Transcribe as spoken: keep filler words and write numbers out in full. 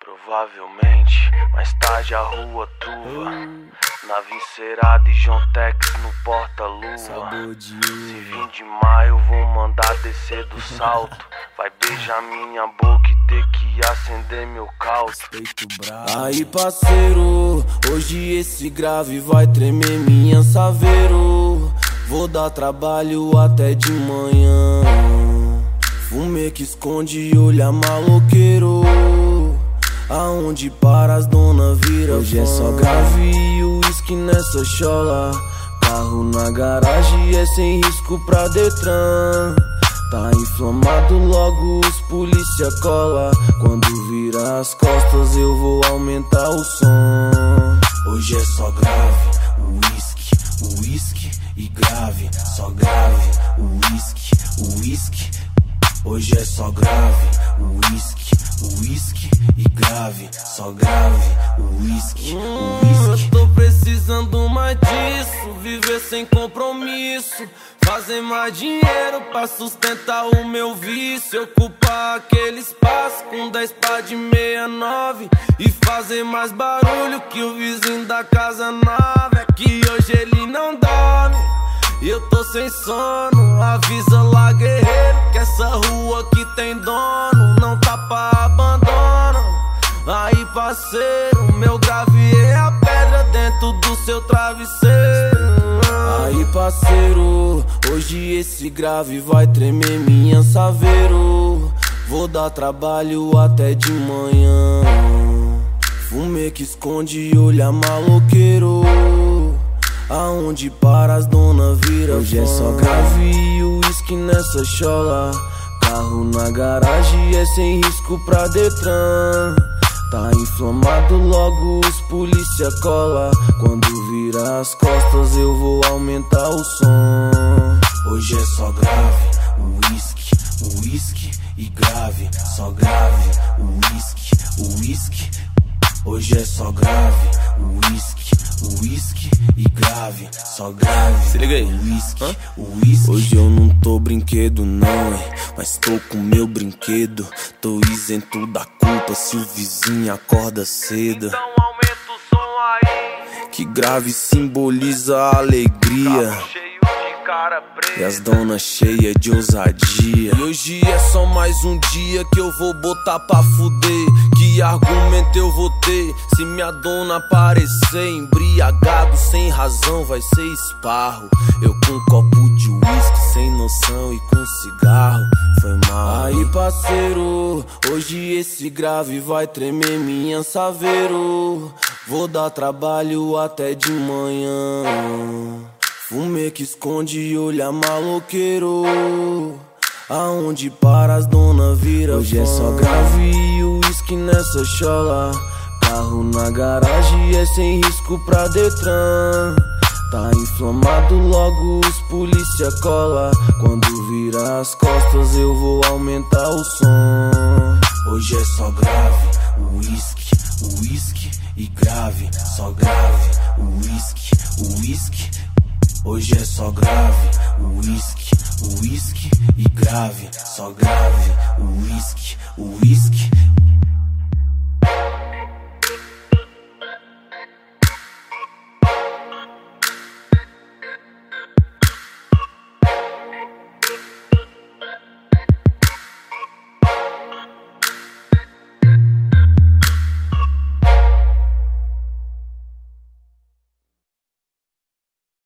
Provavelmente, mais tarde a rua truva, na Vincerada e John Tex no porta-luva. Se vim de maio vou mandar descer do salto. Vai beijar minha boca e ter que acender meu calço. Aí parceiro, hoje esse grave vai tremer minha saveiro. Vou dar trabalho até de manhã. Fumê que esconde e olha maloqueiro. Aonde para as dona vira hoje fã. É só grave e uísque nessa chola. Carro na garagem é sem risco pra Detran. Tá inflamado, logo os polícia cola. Quando vira as costas eu vou aumentar o som. Hoje é só grave, uísque, uísque e grave. Só grave, uísque, uísque. Hoje é só grave, uísque, uísque e grave. Só grave, uísque, uísque. Eu tô precisando mais disso, viver sem compromisso. Fazer mais dinheiro pra sustentar o meu vício. Ocupar aquele espaço com dez pá de meia nove. E fazer mais barulho que o vizinho da casa nova. É que hoje ele não dorme e eu tô sem sono. Avisa lá, guerreiro, que essa rua aqui tem dono. Não tá pra abandono. Aí parceiro, meu grave é a pedra dentro do seu travesseiro. Aí parceiro, hoje esse grave vai tremer minha saveiro. Vou dar trabalho até de manhã. Fumê que esconde e olha maloqueiro. Aonde para as dona vira hoje fã. É só grave e uísque nessa chola. Carro na garagem é sem risco pra Detran. Tá inflamado, logo os polícia cola. Quando vira as costas eu vou aumentar o som. Hoje é só grave, uísque, uísque e grave. Só grave, uísque, uísque. Hoje é só grave, uísque, uísque e grave. Só grave, se liga aí, uísque, uísque. Hoje eu não tô brinquedo não, hein, mas tô com meu brinquedo. Tô isento da culpa se o vizinho acorda cedo. Então aumenta o som aí, que grave simboliza a alegria. carro cheio de cara preta E as donas cheias de ousadia. E hoje é só mais um dia que eu vou botar pra fuder. Que argumento eu vou ter se minha dona aparecer embriagado sem razão? Vai ser esparro. Eu com um copo de uísque sem noção e com cigarro. Foi mal. Aí parceiro, hoje esse grave vai tremer minha saveiro. Vou dar trabalho até de manhã. Fumê que esconde e olha maloqueiro. Aonde para as dona vira hoje fã. É só grave e uísque nessa chola. Carro na garagem é sem risco pra Detran. Tá inflamado, logo os polícia cola. Quando vira as costas eu vou aumentar o som. Hoje é só grave, uísque, uísque e grave. Só grave, uísque, uísque. Hoje é só grave, uísque, uísque e grave. Só grave, uísque, uísque.